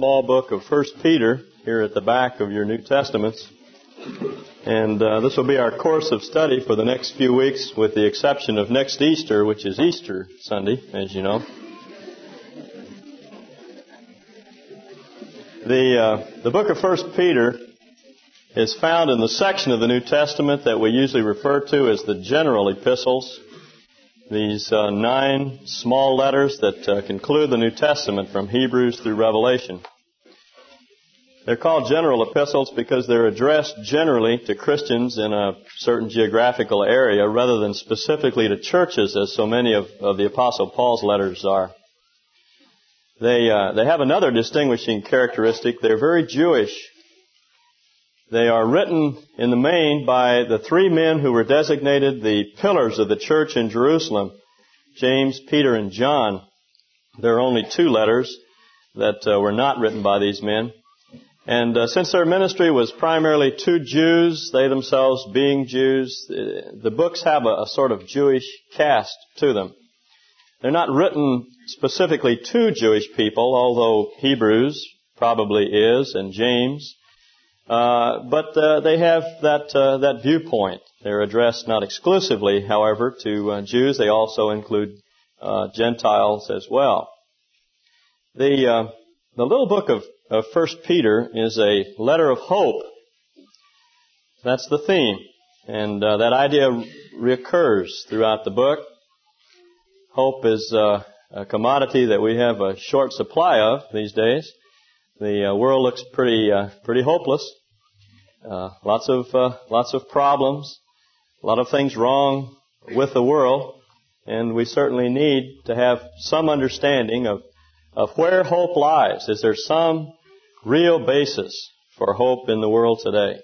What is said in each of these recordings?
small book of 1 Peter here at the back of your New Testaments. And this will be our course of study for the next few weeks, with the exception of next Easter, which is Easter Sunday, as you know. The book of 1 Peter is found in the section of the New Testament that we usually refer to as the general epistles. These 9 small letters that conclude the New Testament from Hebrews through Revelation. They're called general epistles because they're addressed generally to Christians in a certain geographical area rather than specifically to churches, as so many of the Apostle Paul's letters are. They have another distinguishing characteristic. They're very Jewish. They are written in the main by the 3 men who were designated the pillars of the church in Jerusalem, James, Peter, and John. There are only 2 letters that were not written by these men. And since their ministry was primarily to Jews, they themselves being Jews, the books have a sort of Jewish cast to them. They're not written specifically to Jewish people, although Hebrews probably is, and James. But they have that viewpoint. They're addressed not exclusively, however, to Jews. They also include Gentiles as well. The little book of 1 Peter is a letter of hope. That's the theme. And that idea reoccurs throughout the book. Hope is a commodity that we have a short supply of these days. The world looks pretty hopeless. Lots of problems. A lot of things wrong with the world. And we certainly need to have some understanding of where hope lies. Is there some real basis for hope in the world today?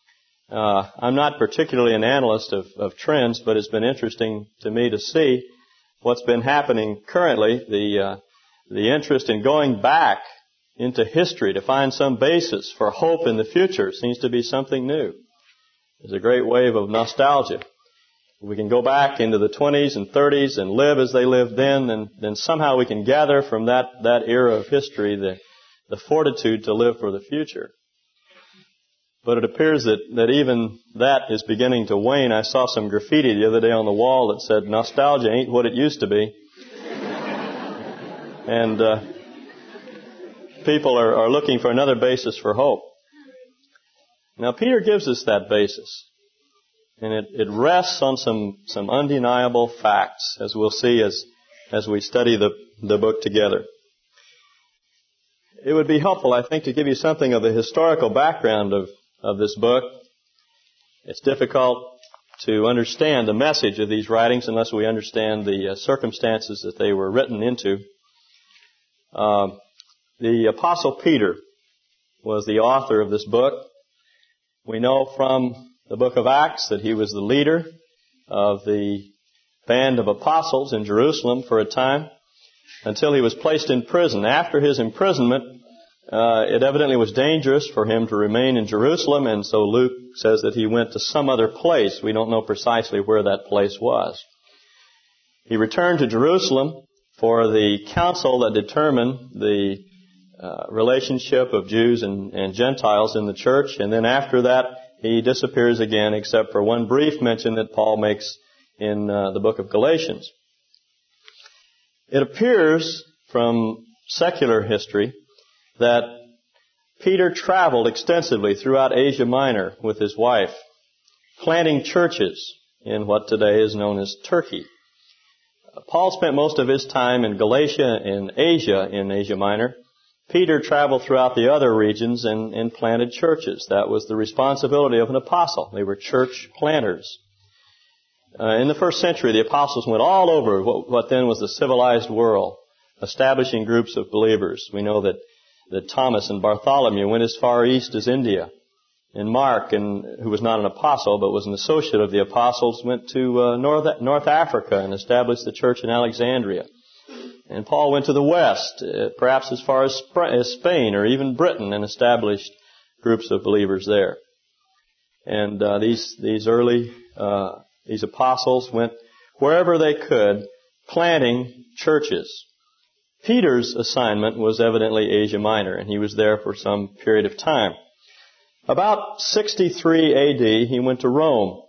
I'm not particularly an analyst of trends, but it's been interesting to me to see what's been happening currently. The interest in going back into history to find some basis for hope in the future seems to be something new. There's a great wave of nostalgia. We can go back into the 20s and 30s and live as they lived then somehow we can gather from that era of history the fortitude to live for the future. But it appears that even that is beginning to wane. I saw some graffiti the other day on the wall that said, "Nostalgia ain't what it used to be." And people are looking for another basis for hope. Now, Peter gives us that basis. And it rests on some undeniable facts, as we'll see as we study the book together. It would be helpful, I think, to give you something of the historical background of this book. It's difficult to understand the message of these writings unless we understand the circumstances that they were written into. The Apostle Peter was the author of this book. We know from the book of Acts that he was the leader of the band of apostles in Jerusalem for a time until he was placed in prison. After his imprisonment, it evidently was dangerous for him to remain in Jerusalem, and so Luke says that he went to some other place. We don't know precisely where that place was. He returned to Jerusalem for the council that determined the relationship of Jews and Gentiles in the church, and then after that he disappears again, except for one brief mention that Paul makes in the book of Galatians. It appears from secular history that Peter traveled extensively throughout Asia Minor with his wife, planting churches in what today is known as Turkey. Paul spent most of his time in Galatia and Asia in Asia Minor. Peter traveled throughout the other regions and planted churches. That was the responsibility of an apostle. They were church planters. In the first century, the apostles went all over what then was the civilized world, establishing groups of believers. We know that Thomas and Bartholomew went as far east as India. And Mark, who was not an apostle but was an associate of the apostles, went to North Africa and established the church in Alexandria. And Paul went to the west, perhaps as far as Spain or even Britain, and established groups of believers there. And these apostles went wherever they could, planting churches. Peter's assignment was evidently Asia Minor, and he was there for some period of time. About 63 A.D., he went to Rome.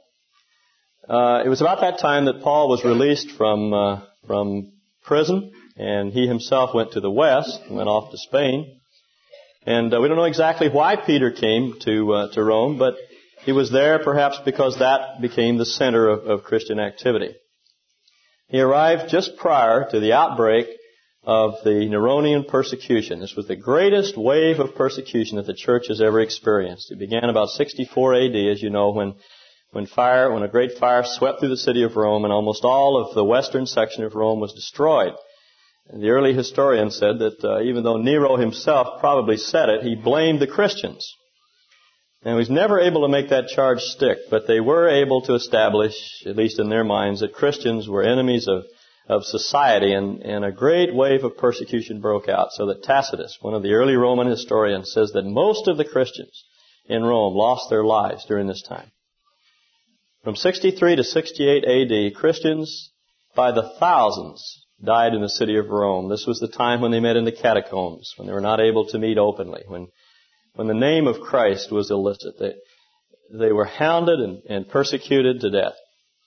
It was about that time that Paul was released from prison, and he himself went to the west, went off to Spain. And we don't know exactly why Peter came to Rome, but he was there perhaps because that became the center of Christian activity. He arrived just prior to the outbreak of the Neronian persecution. This was the greatest wave of persecution that the church has ever experienced. It began about 64 A.D., as you know, when a great fire swept through the city of Rome, and almost all of the western section of Rome was destroyed. And the early historian said that even though Nero himself probably said it, he blamed the Christians. And he was never able to make that charge stick, but they were able to establish, at least in their minds, that Christians were enemies of society, and a great wave of persecution broke out, so that Tacitus, one of the early Roman historians, says that most of the Christians in Rome lost their lives during this time. From 63 to 68 A.D., Christians by the thousands died in the city of Rome. This was the time when they met in the catacombs, when they were not able to meet openly, when the name of Christ was illicit. They were hounded and persecuted to death.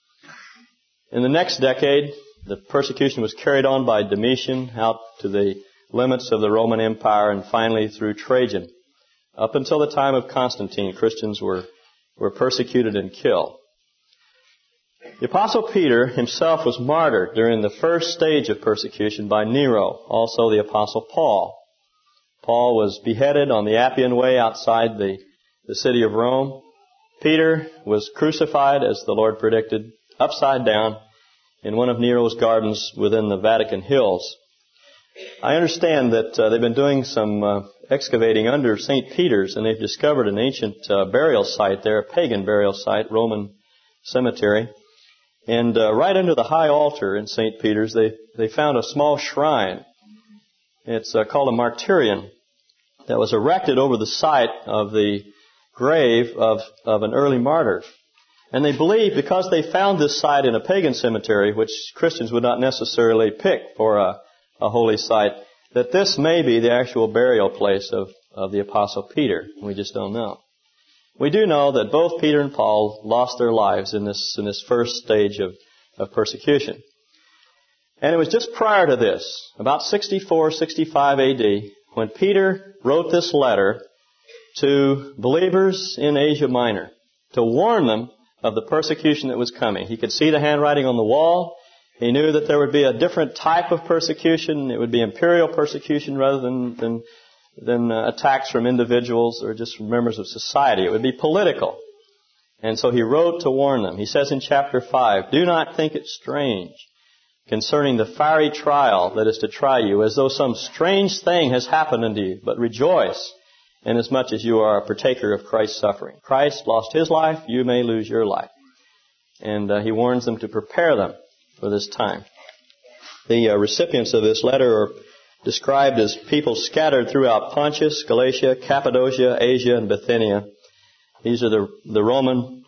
In the next decade, the persecution was carried on by Domitian out to the limits of the Roman Empire, and finally through Trajan. Up until the time of Constantine, Christians were persecuted and killed. The Apostle Peter himself was martyred during the first stage of persecution by Nero, also the Apostle Paul. Paul was beheaded on the Appian Way outside the city of Rome. Peter was crucified, as the Lord predicted, upside down in one of Nero's gardens within the Vatican Hills. I understand that they've been doing some excavating under St. Peter's, and they've discovered an ancient burial site there, a pagan burial site, Roman cemetery. And right under the high altar in St. Peter's, they found a small shrine. It's called a martyrion that was erected over the site of the grave of an early martyr. And they believe, because they found this site in a pagan cemetery, which Christians would not necessarily pick for a holy site, that this may be the actual burial place of the Apostle Peter. We just don't know. We do know that both Peter and Paul lost their lives in this first stage of persecution. And it was just prior to this, about 64, 65 A.D., when Peter wrote this letter to believers in Asia Minor to warn them of the persecution that was coming. He could see the handwriting on the wall. He knew that there would be a different type of persecution. It would be imperial persecution rather than attacks from individuals or just from members of society. It would be political. And so he wrote to warn them. He says in chapter 5, "Do not think it strange concerning the fiery trial that is to try you, as though some strange thing has happened unto you, but rejoice inasmuch as you are a partaker of Christ's suffering." Christ lost his life, you may lose your life. And he warns them to prepare them for this time. The recipients of this letter are described as people scattered throughout Pontus, Galatia, Cappadocia, Asia, and Bithynia. These are the Roman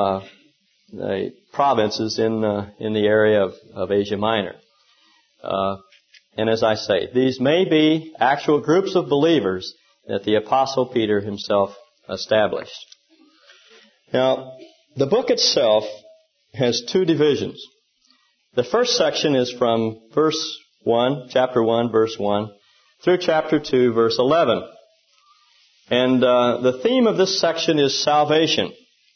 provinces in the area of Asia Minor. And as I say, these may be actual groups of believers that the Apostle Peter himself established. Now, the book itself has two divisions. The first section is from verse 1, chapter 1, verse 1, through chapter 2, verse 11. And the theme of this section is salvation.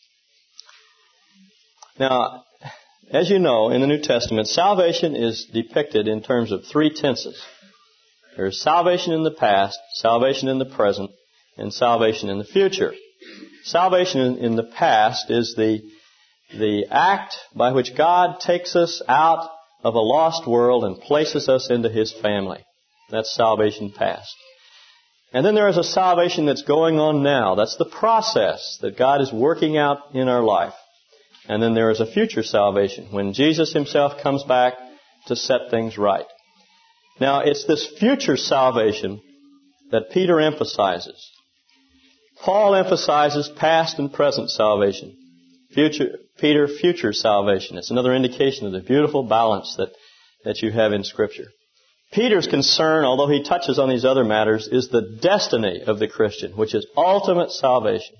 Now, as you know, in the New Testament, salvation is depicted in terms of three tenses. There's salvation in the past, salvation in the present, and salvation in the future. Salvation in the past is the act by which God takes us out of a lost world and places us into His family. That's salvation past. And then there is a salvation that's going on now. That's the process that God is working out in our life. And then there is a future salvation when Jesus Himself comes back to set things right. Now, it's this future salvation that Peter emphasizes. Paul emphasizes past and present salvation. Peter, future salvation. It's another indication of the beautiful balance that you have in Scripture. Peter's concern, although he touches on these other matters, is the destiny of the Christian, which is ultimate salvation.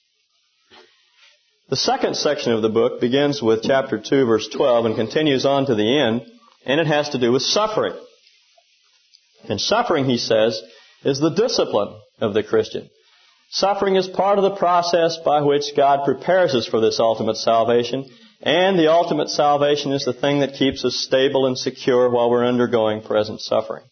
The second section of the book begins with chapter 2, verse 12, and continues on to the end, and it has to do with suffering. And suffering, he says, is the discipline of the Christian. Suffering is part of the process by which God prepares us for this ultimate salvation, and the ultimate salvation is the thing that keeps us stable and secure while we're undergoing present suffering.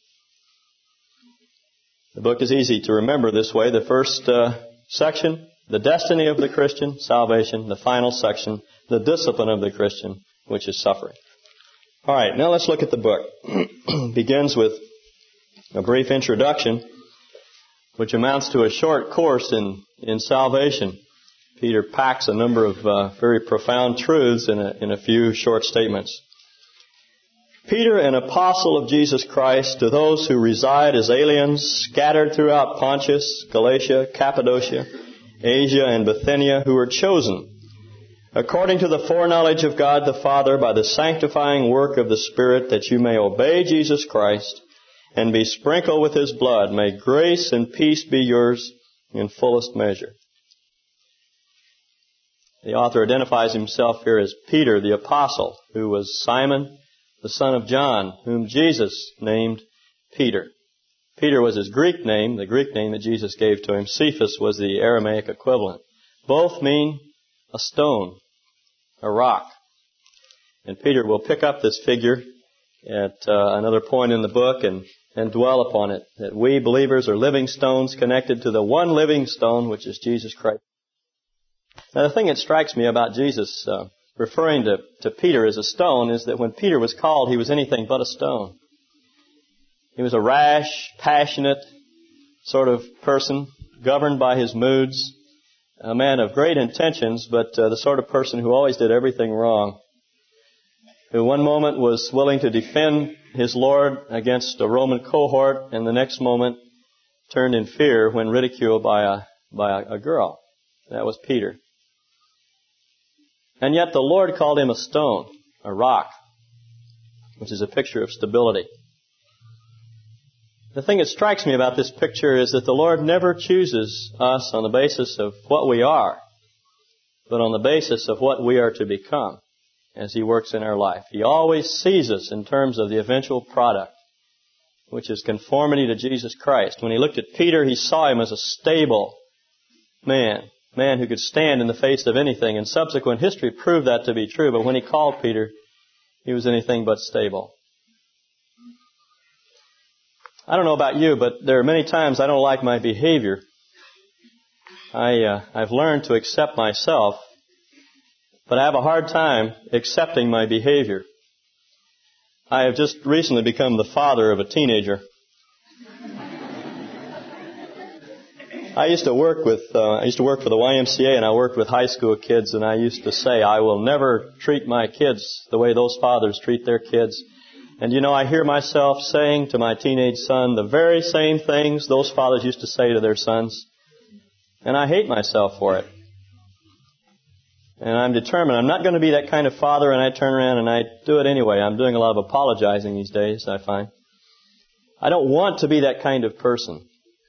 The book is easy to remember this way. The first section, the destiny of the Christian, salvation. The final section, the discipline of the Christian, which is suffering. All right, now let's look at the book. Begins with a brief introduction, which amounts to a short course in salvation. Peter packs a number of very profound truths in a few short statements. Peter, an apostle of Jesus Christ, to those who reside as aliens scattered throughout Pontus, Galatia, Cappadocia, Asia, and Bithynia, who are chosen, according to the foreknowledge of God the Father, by the sanctifying work of the Spirit, that you may obey Jesus Christ and be sprinkled with His blood. May grace and peace be yours in fullest measure. The author identifies himself here as Peter, the apostle, who was Simon, the son of John, whom Jesus named Peter. Peter was his Greek name, the Greek name that Jesus gave to him. Cephas was the Aramaic equivalent. Both mean a stone, a rock. And Peter will pick up this figure at another point in the book and dwell upon it, that we believers are living stones connected to the one living stone, which is Jesus Christ. Now, the thing that strikes me about Jesus referring to Peter as a stone is that when Peter was called, he was anything but a stone. He was a rash, passionate sort of person, governed by his moods, a man of great intentions, but the sort of person who always did everything wrong, who one moment was willing to defend his Lord against a Roman cohort, and the next moment turned in fear when ridiculed by a girl. That was Peter. And yet the Lord called him a stone, a rock, which is a picture of stability. The thing that strikes me about this picture is that the Lord never chooses us on the basis of what we are, but on the basis of what we are to become as He works in our life. He always sees us in terms of the eventual product, which is conformity to Jesus Christ. When He looked at Peter, He saw him as a stable man who could stand in the face of anything. And subsequent history proved that to be true. But when He called Peter, he was anything but stable. I don't know about you, but there are many times I don't like my behavior. I've learned to accept myself, but I have a hard time accepting my behavior. I have just recently become the father of a teenager. I used to work for the YMCA, and I worked with high school kids, and I used to say, I will never treat my kids the way those fathers treat their kids. And I hear myself saying to my teenage son the very same things those fathers used to say to their sons. And I hate myself for it. And I'm determined I'm not going to be that kind of father, and I turn around and I do it anyway. I'm doing a lot of apologizing these days, I find. I don't want to be that kind of person.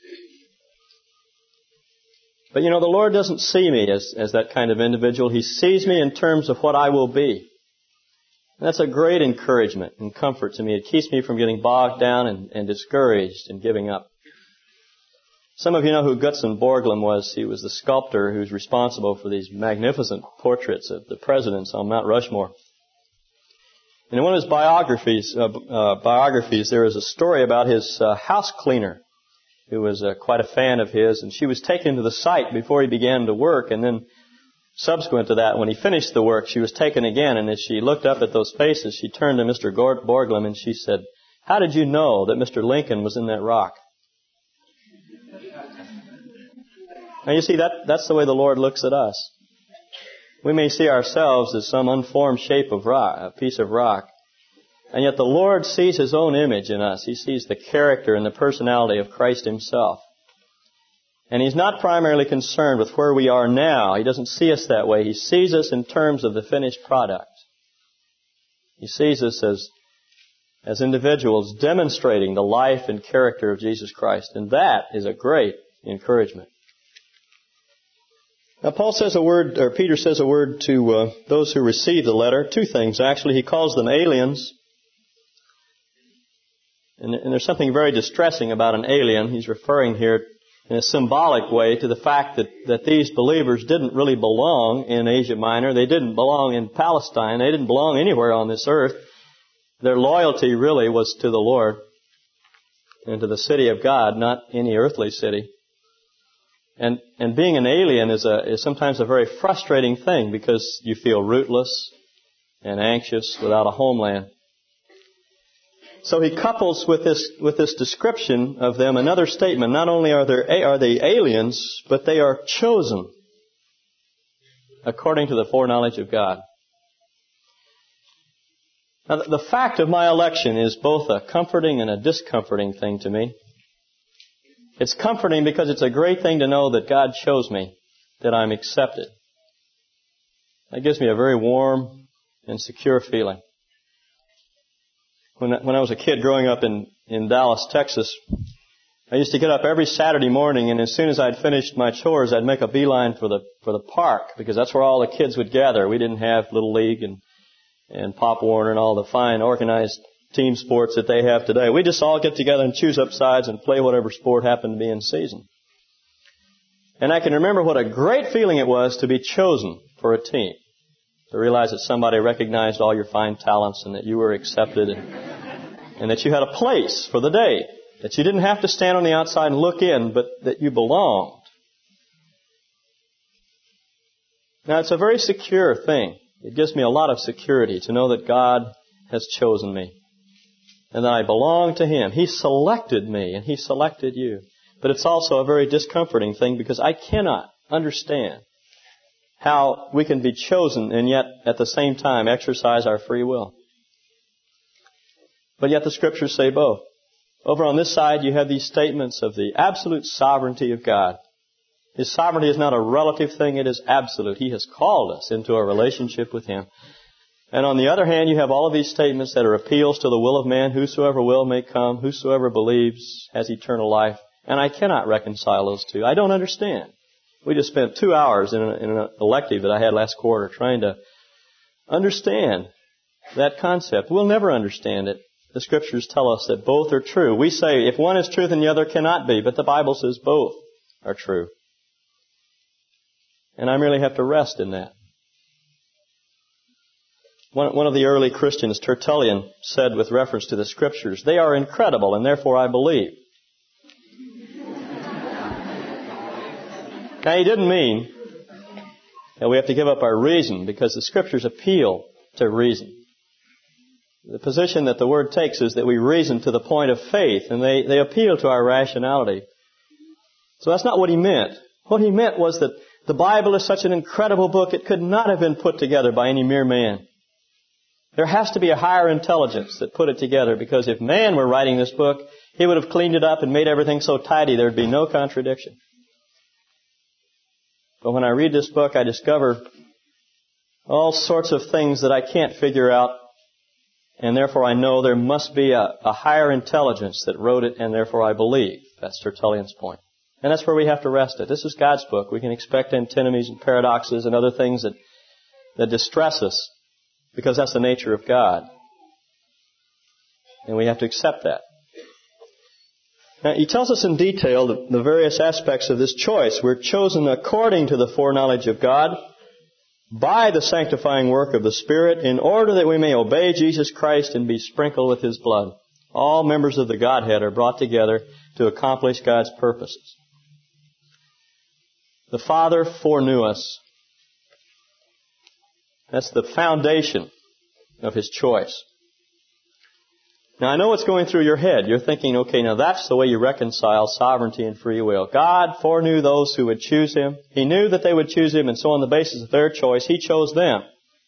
But the Lord doesn't see me as that kind of individual. He sees me in terms of what I will be. And that's a great encouragement and comfort to me. It keeps me from getting bogged down and discouraged and giving up. Some of you know who Gutzon Borglum was. He was the sculptor who's responsible for these magnificent portraits of the presidents on Mount Rushmore. And in one of his biographies, there is a story about his house cleaner, who was quite a fan of his, and she was taken to the site before he began to work, and then subsequent to that, when he finished the work, she was taken again, and as she looked up at those faces, she turned to Mr. Borglum and she said, "How did you know that Mr. Lincoln was in that rock?" Now you see, that's the way the Lord looks at us. We may see ourselves as some unformed shape of rock, a piece of rock, and yet the Lord sees His own image in us. He sees the character and the personality of Christ Himself. And He's not primarily concerned with where we are now. He doesn't see us that way. He sees us in terms of the finished product. He sees us as as individuals demonstrating the life and character of Jesus Christ. And that is a great encouragement. Now Peter says a word to those who receive the letter. Two things, actually. He calls them aliens. And there's something very distressing about an alien. He's referring here in a symbolic way to the fact that these believers didn't really belong in Asia Minor. They didn't belong in Palestine. They didn't belong anywhere on this earth. Their loyalty really was to the Lord and to the city of God, not any earthly city. And being an alien is sometimes a very frustrating thing because you feel rootless and anxious without a homeland. So he couples with this description of them another statement. Not only are they aliens, but they are chosen according to the foreknowledge of God. Now, the fact of my election is both a comforting and a discomforting thing to me. It's comforting because it's a great thing to know that God chose me, that I'm accepted. That gives me a very warm and secure feeling. When I was a kid growing up in Dallas, Texas, I used to get up every Saturday morning, and as soon as I'd finished my chores, I'd make a beeline for the park, because that's where all the kids would gather. We didn't have Little League and Pop Warner and all the fine organized team sports that they have today. We just all get together and choose up sides and play whatever sport happened to be in season. And I can remember what a great feeling it was to be chosen for a team. To realize that somebody recognized all your fine talents and that you were accepted and that you had a place for the day. That you didn't have to stand on the outside and look in, but that you belonged. Now, it's a very secure thing. It gives me a lot of security to know that God has chosen me and that I belong to Him. He selected me and He selected you. But it's also a very discomforting thing because I cannot understand how we can be chosen and yet at the same time exercise our free will. But yet the Scriptures say both. Over on this side you have these statements of the absolute sovereignty of God. His sovereignty is not a relative thing, it is absolute. He has called us into a relationship with Him. And on the other hand, you have all of these statements that are appeals to the will of man. Whosoever will may come. Whosoever believes has eternal life. And I cannot reconcile those two. I don't understand. We just spent 2 hours in an elective that I had last quarter trying to understand that concept. We'll never understand it. The Scriptures tell us that both are true. We say if one is true, then the other cannot be. But the Bible says both are true. And I merely have to rest in that. One of the early Christians, Tertullian, said with reference to the Scriptures, they are incredible and therefore I believe. Now, he didn't mean that we have to give up our reason because the Scriptures appeal to reason. The position that the Word takes is that we reason to the point of faith, and they appeal to our rationality. So that's not what he meant. What he meant was that the Bible is such an incredible book, it could not have been put together by any mere man. There has to be a higher intelligence that put it together, because if man were writing this book, he would have cleaned it up and made everything so tidy there would be no contradiction. But when I read this book, I discover all sorts of things that I can't figure out, and therefore I know there must be a higher intelligence that wrote it, and therefore I believe. That's Tertullian's point. And that's where we have to rest it. This is God's book. We can expect antinomies and paradoxes and other things that distress us, because that's the nature of God. And we have to accept that. Now, he tells us in detail the various aspects of this choice. We're chosen according to the foreknowledge of God by the sanctifying work of the Spirit in order that we may obey Jesus Christ and be sprinkled with His blood. All members of the Godhead are brought together to accomplish God's purposes. The Father foreknew us. That's the foundation of His choice. Now, I know what's going through your head. You're thinking, okay, now that's the way you reconcile sovereignty and free will. God foreknew those who would choose Him. He knew that they would choose Him, and so on the basis of their choice, He chose them.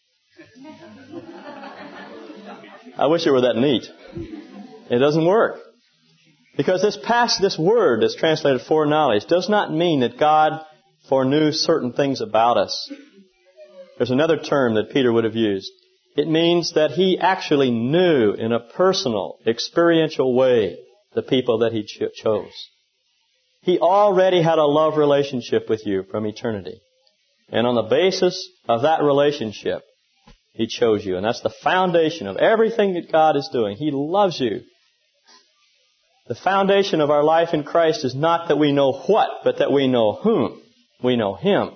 I wish it were that neat. It doesn't work. Because this word that's translated foreknowledge does not mean that God foreknew certain things about us. There's another term that Peter would have used. It means that He actually knew in a personal, experiential way the people that He chose. He already had a love relationship with you from eternity. And on the basis of that relationship, He chose you. And that's the foundation of everything that God is doing. He loves you. The foundation of our life in Christ is not that we know what, but that we know whom. We know Him.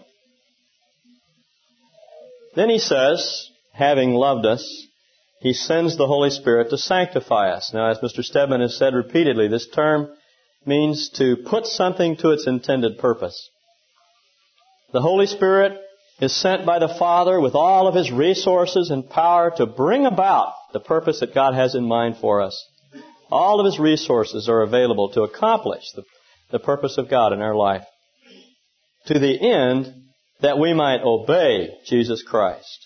Then He says, having loved us, He sends the Holy Spirit to sanctify us. Now, as Mr. Stedman has said repeatedly, this term means to put something to its intended purpose. The Holy Spirit is sent by the Father with all of His resources and power to bring about the purpose that God has in mind for us. All of His resources are available to accomplish the purpose of God in our life, to the end that we might obey Jesus Christ.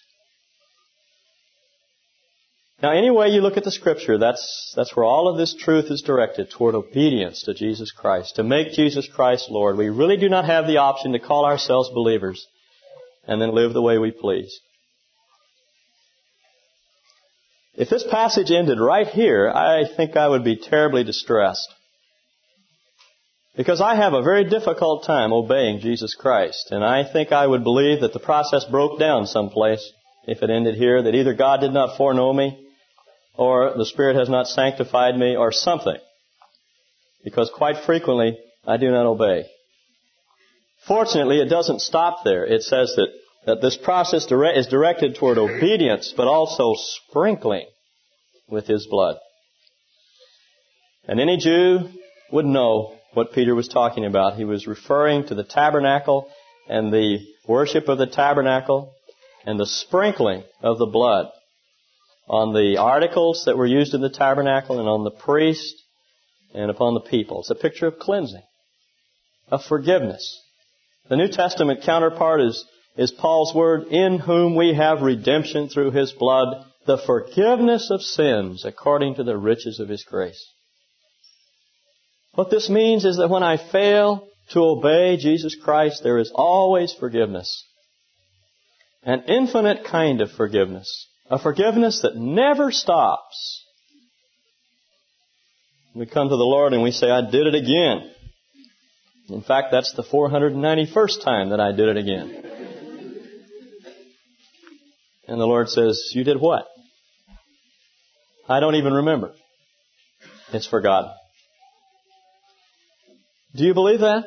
Now, any way you look at the Scripture, that's where all of this truth is directed, toward obedience to Jesus Christ, to make Jesus Christ Lord. We really do not have the option to call ourselves believers and then live the way we please. If this passage ended right here, I think I would be terribly distressed. Because I have a very difficult time obeying Jesus Christ. And I think I would believe that the process broke down someplace if it ended here, that either God did not foreknow me, or the Spirit has not sanctified me, or something. Because quite frequently, I do not obey. Fortunately, it doesn't stop there. It says that this process is directed toward obedience, but also sprinkling with His blood. And any Jew would know what Peter was talking about. He was referring to the tabernacle and the worship of the tabernacle and the sprinkling of the blood on the articles that were used in the tabernacle and on the priest and upon the people. It's a picture of cleansing, of forgiveness. The New Testament counterpart is Paul's word, in whom we have redemption through His blood, the forgiveness of sins according to the riches of His grace. What this means is that when I fail to obey Jesus Christ, there is always forgiveness. An infinite kind of forgiveness. A forgiveness that never stops. We come to the Lord and we say, I did it again. In fact, that's the 491st time that I did it again. And the Lord says, you did what? I don't even remember. It's forgotten. Do you believe that?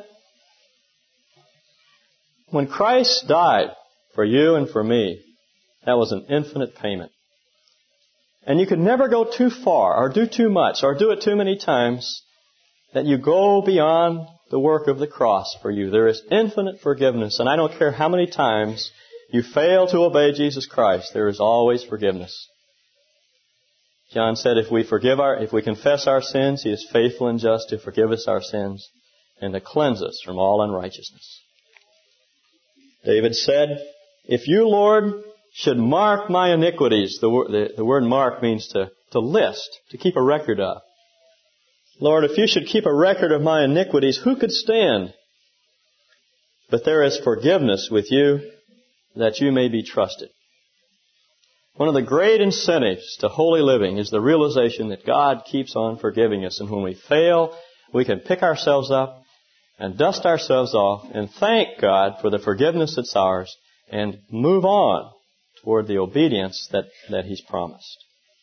When Christ died for you and for me, that was an infinite payment. And you could never go too far or do too much or do it too many times that you go beyond the work of the cross for you. There is infinite forgiveness. And I don't care how many times you fail to obey Jesus Christ, there is always forgiveness. John said if we confess our sins, He is faithful and just to forgive us our sins and to cleanse us from all unrighteousness. David said, if you, Lord, should mark my iniquities. The word mark means to list, to keep a record of. Lord, if you should keep a record of my iniquities, who could stand? But there is forgiveness with you, that you may be trusted. One of the great incentives to holy living is the realization that God keeps on forgiving us. And when we fail, we can pick ourselves up and dust ourselves off and thank God for the forgiveness that's ours and move on toward the obedience that He's promised.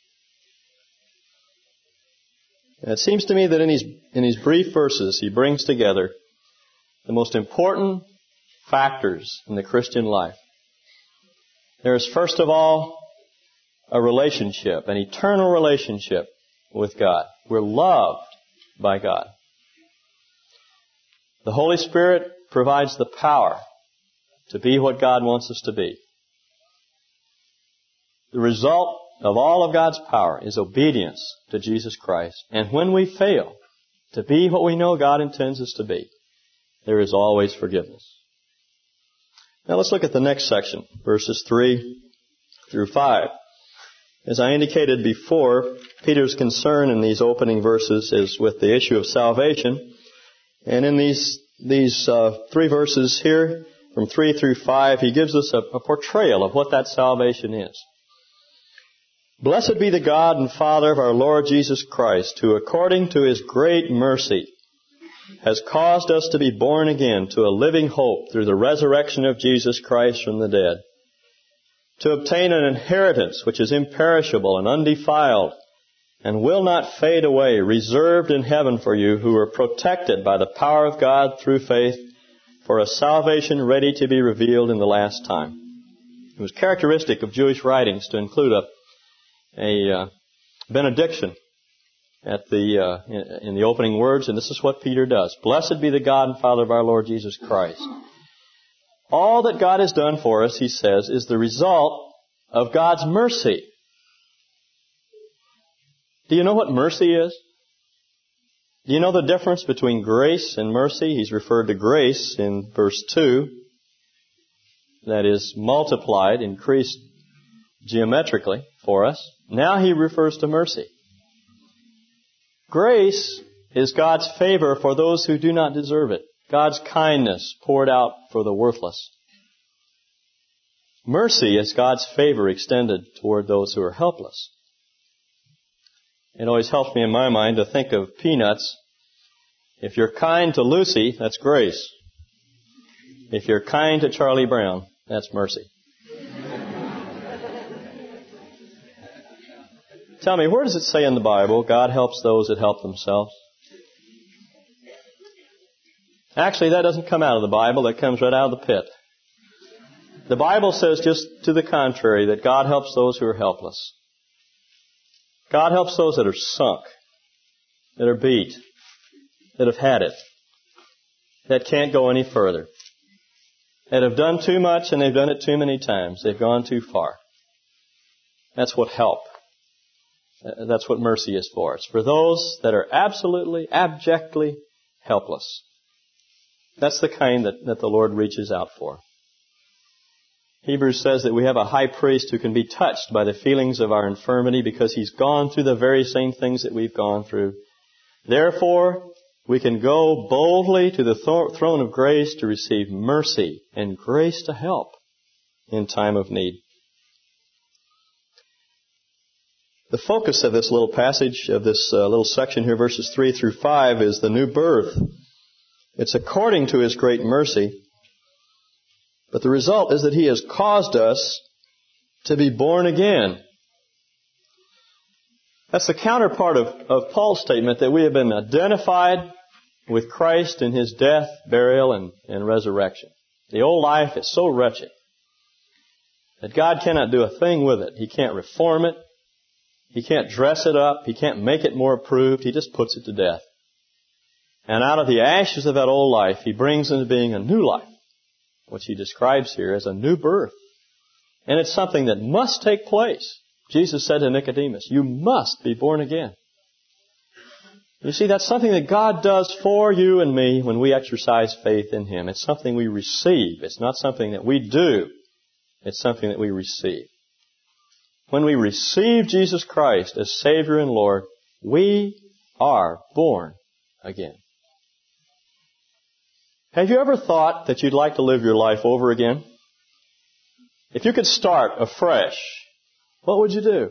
And it seems to me that in these brief verses, he brings together the most important factors in the Christian life. There is, first of all, a relationship, an eternal relationship with God. We're loved by God. The Holy Spirit provides the power to be what God wants us to be. The result of all of God's power is obedience to Jesus Christ. And when we fail to be what we know God intends us to be, there is always forgiveness. Now let's look at the next section, verses 3 through 5. As I indicated before, Peter's concern in these opening verses is with the issue of salvation. And in these three verses here, from 3 through 5, he gives us a portrayal of what that salvation is. Blessed be the God and Father of our Lord Jesus Christ, who according to His great mercy has caused us to be born again to a living hope through the resurrection of Jesus Christ from the dead, to obtain an inheritance which is imperishable and undefiled and will not fade away, reserved in heaven for you who are protected by the power of God through faith for a salvation ready to be revealed in the last time. It was characteristic of Jewish writings to include a benediction at in the opening words, and this is what Peter does. Blessed be the God and Father of our Lord Jesus Christ. All that God has done for us, he says, is the result of God's mercy. Do you know what mercy is? Do you know the difference between grace and mercy? He's referred to grace in verse 2. That is multiplied, increased geometrically for us. Now he refers to mercy. Grace is God's favor for those who do not deserve it. God's kindness poured out for the worthless. Mercy is God's favor extended toward those who are helpless. It always helps me in my mind to think of Peanuts. If you're kind to Lucy, that's grace. If you're kind to Charlie Brown, that's mercy. Tell me, where does it say in the Bible, God helps those that help themselves? Actually, that doesn't come out of the Bible. That comes right out of the pit. The Bible says just to the contrary, that God helps those who are helpless. God helps those that are sunk, that are beat, that have had it, that can't go any further, that have done too much and they've done it too many times. They've gone too far. That's what help. That's what mercy is for. It's for those that are absolutely, abjectly helpless. That's the kind that the Lord reaches out for. Hebrews says that we have a high priest who can be touched by the feelings of our infirmity because he's gone through the very same things that we've gone through. Therefore, we can go boldly to the throne of grace to receive mercy and grace to help in time of need. The focus of this little passage, of this little section here, verses 3 through 5, is the new birth. It's according to His great mercy. But the result is that He has caused us to be born again. That's the counterpart of Paul's statement that we have been identified with Christ in His death, burial, and resurrection. The old life is so wretched that God cannot do a thing with it. He can't reform it. He can't dress it up. He can't make it more approved. He just puts it to death. And out of the ashes of that old life, He brings into being a new life, which He describes here as a new birth. And it's something that must take place. Jesus said to Nicodemus, you must be born again. You see, that's something that God does for you and me when we exercise faith in Him. It's something we receive. It's not something that we do. It's something that we receive. When we receive Jesus Christ as Savior and Lord, we are born again. Have you ever thought that you'd like to live your life over again? If you could start afresh, what would you do?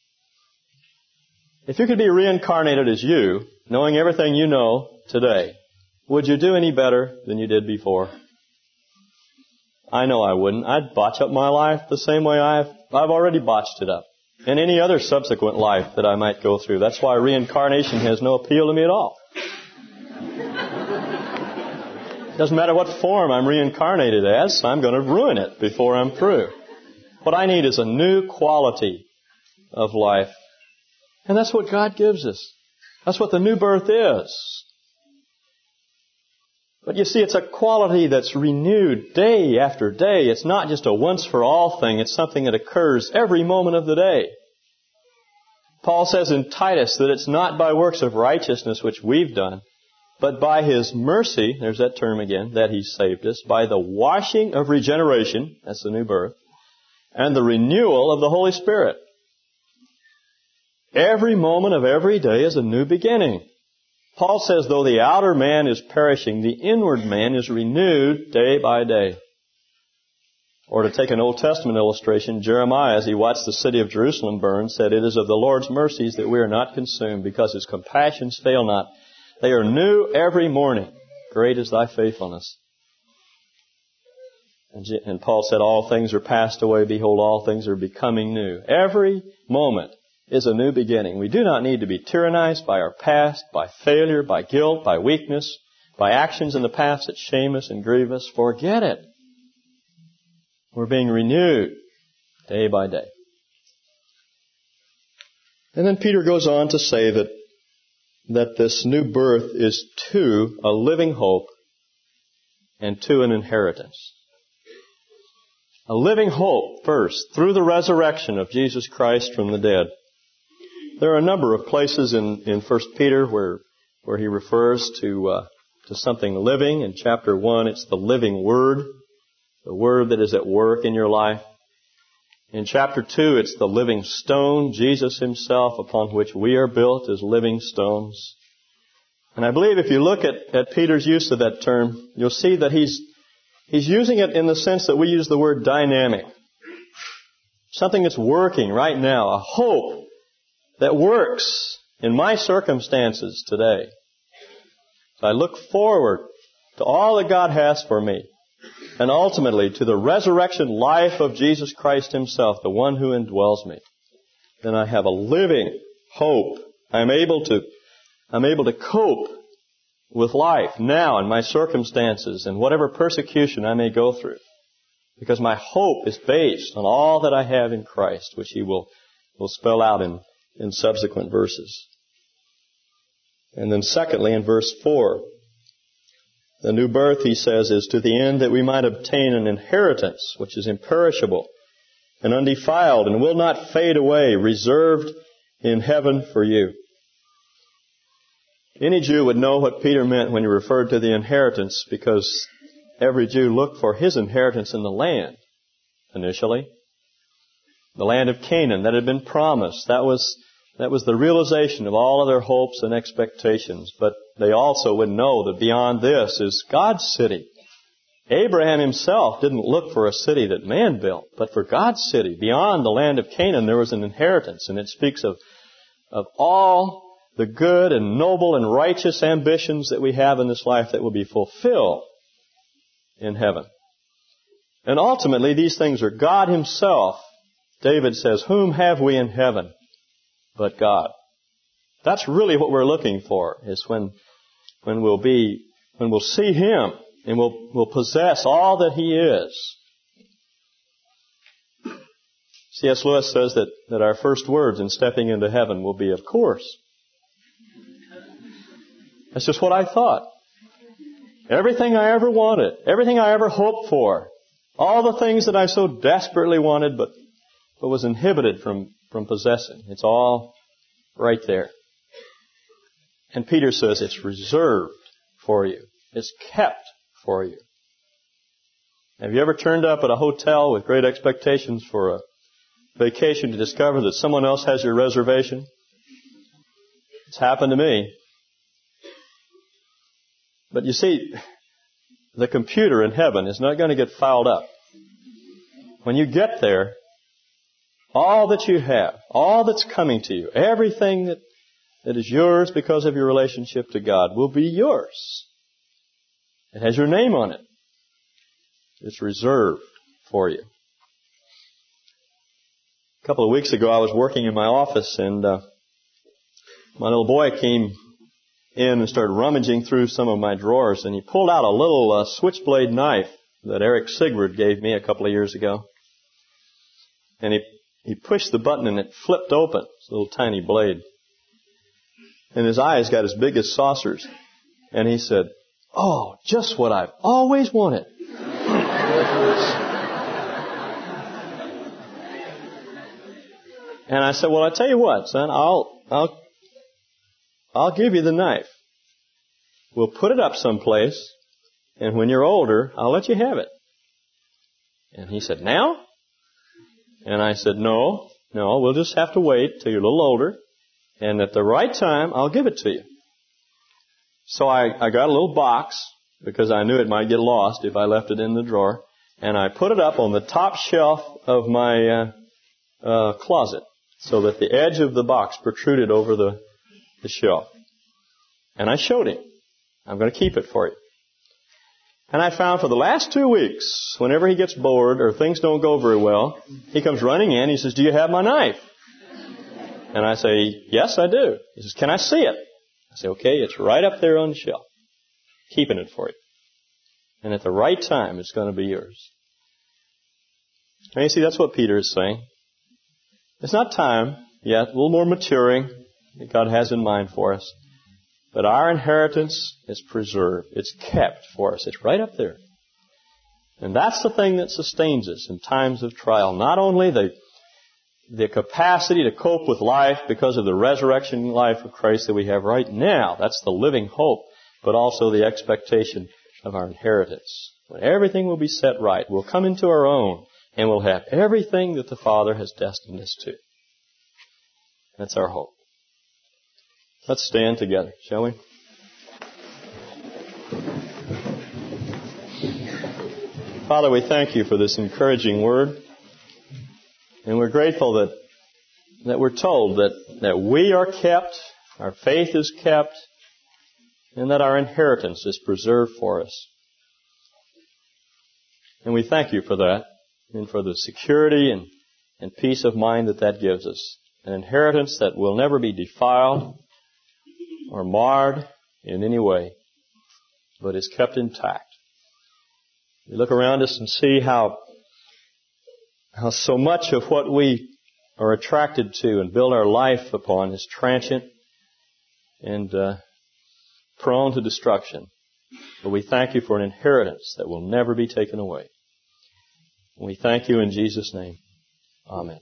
If you could be reincarnated as you, knowing everything you know today, would you do any better than you did before? I know I wouldn't. I'd botch up my life the same way I've already botched it up. And any other subsequent life that I might go through. That's why reincarnation has no appeal to me at all. Doesn't matter what form I'm reincarnated as, I'm going to ruin it before I'm through. What I need is a new quality of life. And that's what God gives us. That's what the new birth is. But you see, it's a quality that's renewed day after day. It's not just a once-for-all thing. It's something that occurs every moment of the day. Paul says in Titus that it's not by works of righteousness which we've done, but by His mercy, there's that term again, that He saved us, by the washing of regeneration, that's the new birth, and the renewal of the Holy Spirit. Every moment of every day is a new beginning. Paul says, though the outer man is perishing, the inward man is renewed day by day. Or to take an Old Testament illustration, Jeremiah, as he watched the city of Jerusalem burn, said, "It is of the Lord's mercies that we are not consumed, because His compassions fail not. They are new every morning. Great is Thy faithfulness." And Paul said, "All things are passed away. Behold, all things are becoming new." Every moment is a new beginning. We do not need to be tyrannized by our past, by failure, by guilt, by weakness, by actions in the past that shame us and grieve us. Forget it. We're being renewed day by day. And then Peter goes on to say that this new birth is to a living hope and to an inheritance. A living hope first, through the resurrection of Jesus Christ from the dead. There are a number of places in 1 Peter where he refers to something living. In chapter 1, it's the living Word, the Word that is at work in your life. In chapter 2, it's the living stone, Jesus Himself, upon which we are built as living stones. And I believe if you look at Peter's use of that term, you'll see that he's using it in the sense that we use the word dynamic. Something that's working right now, a hope that works in my circumstances today. So I look forward to all that God has for me, and ultimately to the resurrection life of Jesus Christ Himself, the one who indwells me. Then I have a living hope. I'm able to cope with life now and my circumstances and whatever persecution I may go through, because my hope is based on all that I have in Christ, which he will spell out in subsequent verses. And then secondly, in verse 4, the new birth, he says, is to the end that we might obtain an inheritance which is imperishable and undefiled and will not fade away, reserved in heaven for you. Any Jew would know what Peter meant when he referred to the inheritance, because every Jew looked for his inheritance in the land initially. The land of Canaan that had been promised. That was the realization of all of their hopes and expectations. But they also would know that beyond this is God's city. Abraham himself didn't look for a city that man built, but for God's city. Beyond the land of Canaan there was an inheritance, and it speaks of all the good and noble and righteous ambitions that we have in this life that will be fulfilled in heaven. And ultimately, these things are God Himself. David says, "Whom have we in heaven but God?" That's really what we're looking for, is when we'll see Him and we'll possess all that He is. C.S. Lewis says that our first words in stepping into heaven will be, "Of course." That's just what I thought. Everything I ever wanted, everything I ever hoped for, all the things that I so desperately wanted but was inhibited from possessing. It's all right there. And Peter says it's reserved for you. It's kept for you. Have you ever turned up at a hotel with great expectations for a vacation to discover that someone else has your reservation? It's happened to me. But you see, the computer in heaven is not going to get fouled up. When you get there, all that you have, all that's coming to you, everything that is yours because of your relationship to God will be yours. It has your name on it. It's reserved for you. A couple of weeks ago, I was working in my office, and my little boy came in and started rummaging through some of my drawers, and he pulled out a little switchblade knife that Eric Sigurd gave me a couple of years ago. And he pushed the button and it flipped open. It's a little tiny blade. And his eyes got as big as saucers. And he said, "Oh, just what I've always wanted." And I said, "Well, I tell you what, son, I'll give you the knife. We'll put it up someplace, and when you're older, I'll let you have it." And he said, "Now?" And I said, No, we'll just have to wait till you're a little older, and at the right time, I'll give it to you. So I got a little box, because I knew it might get lost if I left it in the drawer, and I put it up on the top shelf of my closet so that the edge of the box protruded over the shelf. And I showed him. I'm going to keep it for you. And I found for the last 2 weeks, whenever he gets bored or things don't go very well, he comes running in. He says, "Do you have my knife?" And I say, "Yes, I do." He says, "Can I see it?" I say, "Okay, it's right up there on the shelf. Keeping it for you. And at the right time, it's going to be yours." And you see, that's what Peter is saying. It's not time yet, a little more maturing that God has in mind for us. But our inheritance is preserved. It's kept for us. It's right up there. And that's the thing that sustains us in times of trial. Not only the capacity to cope with life because of the resurrection life of Christ that we have right now. That's the living hope. But also the expectation of our inheritance. When everything will be set right, we'll come into our own and we'll have everything that the Father has destined us to. That's our hope. Let's stand together, shall we? Father, we thank you for this encouraging word. And we're grateful that we're told that we are kept, our faith is kept, and that our inheritance is preserved for us. And we thank you for that, and for the security and peace of mind that gives us. An inheritance that will never be defiled or marred in any way, but is kept intact. We look around us and see how so much of what we are attracted to and build our life upon is transient and prone to destruction. But we thank you for an inheritance that will never be taken away. And we thank you in Jesus' name. Amen.